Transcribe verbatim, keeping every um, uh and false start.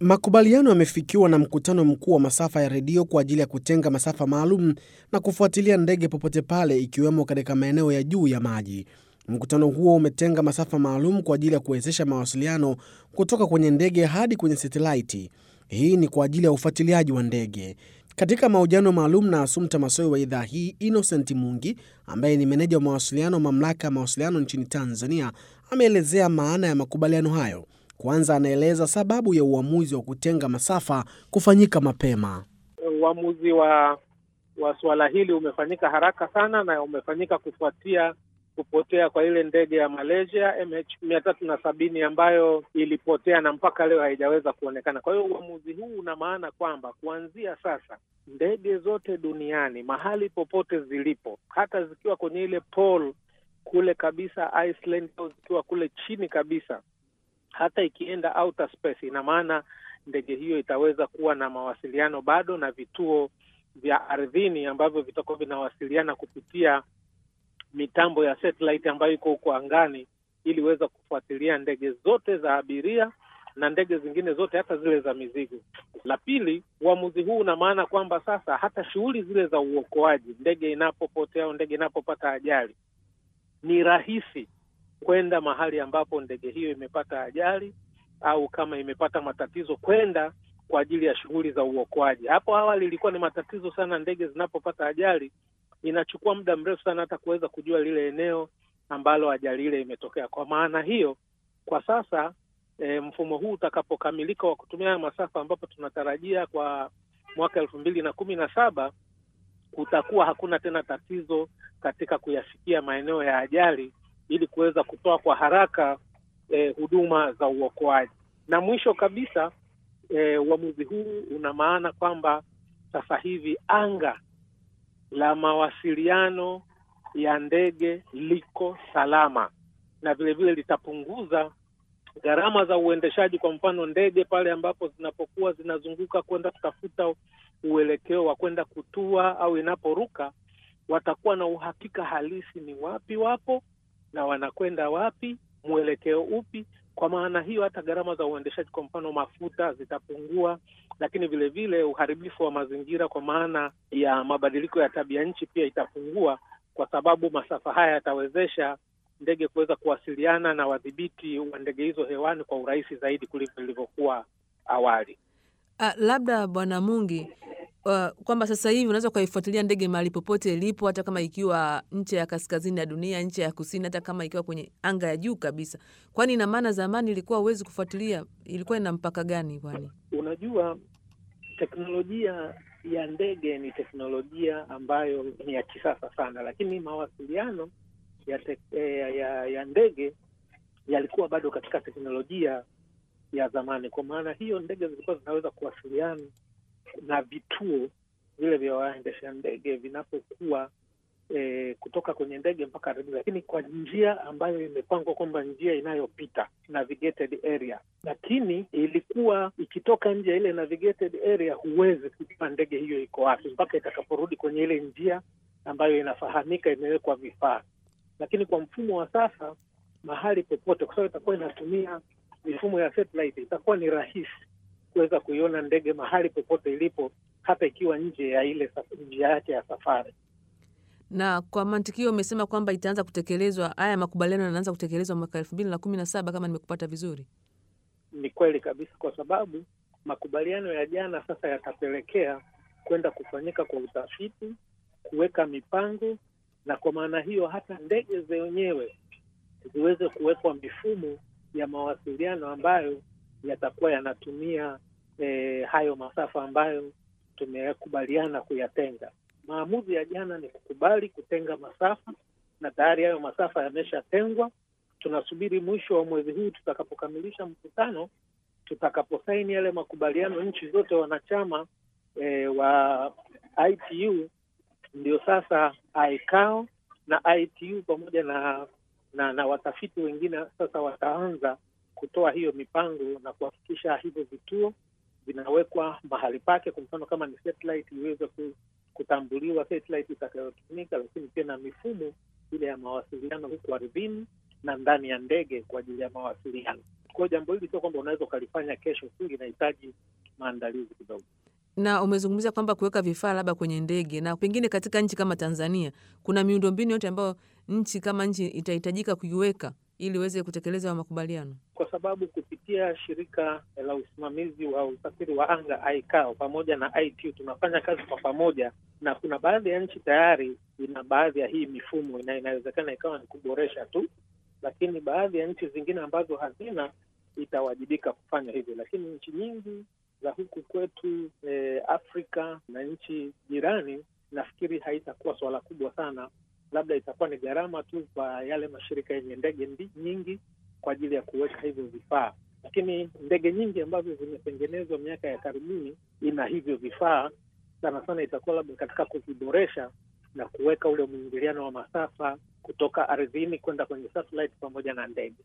Makubaliano yamefikiwa na mkutano mkuu wa masafa ya redio kwa ajili ya kutenga masafa maalum na kufuatilia ndege popote pale, ikiwemo katika maeneo ya juu ya maji. Mkutano huo umetenga masafa maalum kwa ajili ya kuwezesha mawasiliano kutoka kwenye ndege hadi kwenye satelaiti. Hii ni kwa ajili ya ufuatiliaji wa ndege. Katika mahojiano maalum na Assumpta Massoi wa idhaa hii, Innocent Mungi, ambaye ni meneja wa mawasiliano mamlaka ya mawasiliano nchini Tanzania, ameelezea maana ya makubaliano hayo. Kwanza anaeleza sababu ya uamuzi wa kutenga masafa kufanyika mapema. Uamuzi wa wa swala hili umefanyika haraka sana na umefanyika kufuatia kupotea kwa ile ndege ya Malaysia M H mia tatu na sabini ambayo ilipotea na mpaka leo haijaweza kuonekana. Kwa hiyo uamuzi huu una maana kwamba kuanzia sasa ndege zote duniani mahali popote zilipo, hata zikiwa kwenye ile pole kule kabisa Iceland au zikiwa kule chini kabisa, hata ikienda outer space, ina maana ndege hiyo itaweza kuwa na mawasiliano bado na vituo vya ardhini ambavyo vitakuwa vinawasiliana kupitia mitambo ya satellite ambayo iko huko angani, ili weza kufuatilia ndege zote za abiria na ndege zingine zote, hata zile za mizigo. La pili, uamuzi huu una maana kwamba sasa hata shughuli zile za uokoaji, ndege inapopotea au ndege inapopata ajali, ni rahisi kwenda mahali ambapo ndege hiyo imepata ajali au kama imepata matatizo kwenda kwa ajili ya shughuli za uokoaji. Hapo awali ilikuwa ni matatizo sana, ndege zinapopata ajali inachukua muda mrefu sana hata kuweza kujua lile eneo ambalo ajali ile imetokea. Kwa maana hiyo, kwa sasa e, mfumo huu utakapokamilika wa kutumia masafa, ambapo tunatarajia kwa mwaka elfu mbili na kumi na saba, kutakuwa hakuna tena tatizo katika kuyafikia maeneo ya ajali ili kuweza kutoa kwa haraka eh, huduma za uokoaji. Na mwisho kabisa, eh, uamuzi huu una maana kwamba sasa hivi anga la mawasiliano ya ndege liko salama, na vile vile litapunguza gharama za uendeshaji. Kwa mfano, ndege pale ambapo zinapokuwa zinazunguka kwenda kutafuta uelekeo wa kwenda kutua au inaporuka, watakuwa na uhakika halisi ni wapi wapo na wanakwenda wapi, mwelekeo upi. Kwa maana hiyo hata gharama za uendeshaji, kwa mfano mafuta, zitapungua, lakini vile vile uharibifu wa mazingira kwa maana ya mabadiliko ya tabia nchi pia itapungua, kwa sababu masafa haya yatawezesha ndege kuweza kuwasiliana na wadhibiti wa ndege hizo hewani kwa urahisi zaidi kuliko ilivyokuwa awali. Uh, labda Bwana Mungi, uh, kwamba sasa hivi unaweza kuifuatilia ndege mahali popote ilipo, hata kama ikiwa nje ya kaskazini ya dunia, nje ya kusini, hata kama ikiwa kwenye anga ya juu kabisa. Kwani ina maana zamani ilikuwa huwezi kufuatilia, ilikuwa ina mpaka gani kwani? Unajua, teknolojia ya ndege ni teknolojia ambayo ni ya kisasa sana, lakini mawasiliano ya, te, ya, ya, ya ndege yalikuwa bado katika teknolojia ya zamani. Kwa maana hiyo ndege zilikuwa zinaweza kuwasiliana na vituo vile vya waendesha ndege vinapokuwa e, kutoka kwenye ndege mpaka ardhini, lakini kwa njia ambayo imepangwa kwamba njia inayopita navigated area. Lakini ilikuwa ikitoka nje ile navigated area, huwezi kujua ndege hiyo iko wapi mpaka itakaporudi kwenye ile njia ambayo inafahamika, imewekwa vifaa. Lakini kwa mfumo wa sasa, mahali popote, kwa sababu itakuwa inatumia mifumo ya satellite, itakuwa ni rahisi kuweza kuiona ndege mahali popote ilipo, hata ikiwa nje ya ile njia yake ya safari. Na kwa mantikio umesema kwamba itaanza kutekelezwa, haya makubaliano yanaanza kutekelezwa mwaka elfu mbili na kumi na saba kama nimekupata vizuri? Ni kweli kabisa, kwa sababu makubaliano ya jana sasa yatapelekea kwenda kufanyika kwa utafiti, kuweka mipango, na kwa maana hiyo hata ndege zenyewe ziweze kuwekwa mifumo ya mawasiliano ambayo yatakuwa yanatumia e, hayo masafa ambayo tumekubaliana kuyatenga. Maamuzi ya jana ni kukubali kutenga masafa, na tayari hayo masafa yameshatengwa. Tunasubiri mwisho wa mwezi huu tutakapokamilisha mkutano, tutakaposaini yale makubaliano, nchi zote wanachama e, wa I T U, ndio sasa I C A O na I T U pamoja na na, na watafiti wengine sasa wataanza kutoa hiyo mipango na kuhakikisha hivyo vituo vinawekwa mahali pake. Kwa mfano, kama ni satellite iweze kutambuliwa satellite itakayotumika, lakini pia na mifumo ile ya mawasiliano huko ardhini na ndani ya ndege kwa ajili ya mawasiliano. Kwa jambo hili sio kwamba unaweza ukalifanya kesho tu, linahitaji maandalizi kidogo. Na umezungumzia kwamba kuweka vifaa labda kwenye ndege, na pengine katika nchi kama Tanzania kuna miundombinu yote ambayo nchi kama nchi itahitajika kuiweka ili iweze kutekeleza makubaliano? Kwa sababu kupitia shirika la usimamizi wa usafiri wa anga I C A O pamoja na I T U tunafanya kazi kwa pamoja, na kuna baadhi ya nchi tayari ina baadhi ya hii mifumo, ina inawezekana ikawa ni kuboresha tu, lakini baadhi ya nchi zingine ambazo hazina itawajibika kufanya hivyo. Lakini nchi nyingi za huku kwetu eh, Afrika na nchi jirani, nafikiri haitakuwa swala kubwa sana, labda itakuwa ni gharama tu kwa yale mashirika yenye ndege nyingi kwa ajili ya kuweka hivyo vifaa. Lakini ndege nyingi ambazo zimetengenezwa miaka ya karibuni ina hivyo vifaa, sana sana itakuwa labda katika kuviboresha na kuweka ule mwingiliano wa masafa kutoka ardhini kwenda kwenye satellite pamoja na ndege.